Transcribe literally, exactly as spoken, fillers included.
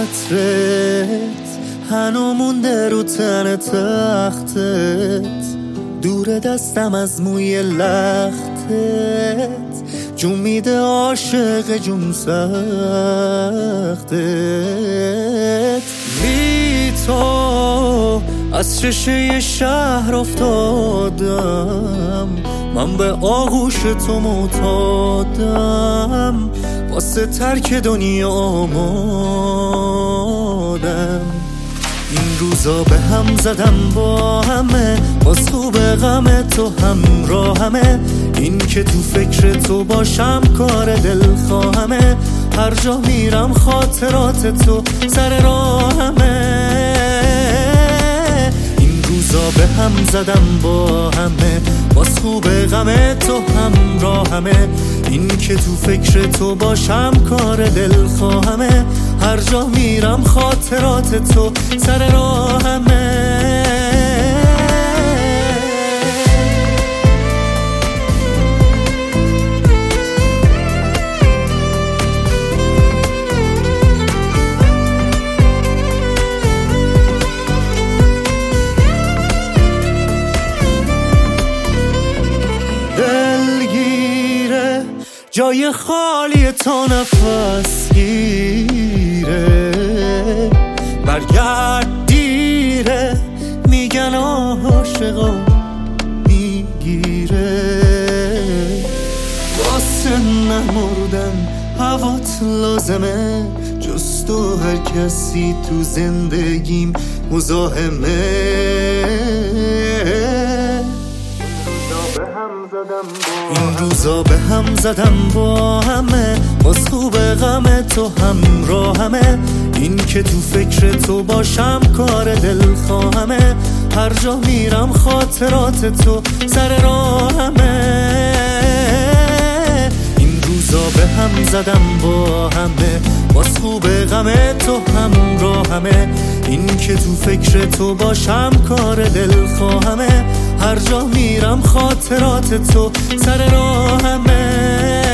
عطرت هنو مونده رو تن تختت، دور دستم از موی لختت، جون میده عاشق جون سختت. بی تو از شیشه شهر افتادم، من به آغوش تو معتادم، واسه ترک دنیا آمادم. این روزا به هم زدم با همه، باز تو به غم تو همراهمه، این که تو فکر تو باشم کار دلخواهمه، هر جا میرم خاطرات تو سر راهمه. این روزا به هم زدم با همه، باز خوب غم تو همراهمه، این که تو فکر تو باشم کار دلخواهمه، هر جا میرم خاطرات تو سر راهمه. جای خالی تو نفس گیره، برگرد دیره، میگن عاشقا میگیره، واسه نمردن هوات لازمه، جز تو هر کسی تو زندگیم مزاحمه. این روزا به هم زدم با همه، باز خوب غم تو همراهمه، این که تو فکر تو باشم کار دلخواهمه، هر جا میرم خاطرات تو سر راهمه. این روزا به هم زدم با همه، باز خوب غم تو همراهمه، این که تو فکر تو باشم کار دلخواهمه، هر جا میرم خاطرات تو سر راهمه.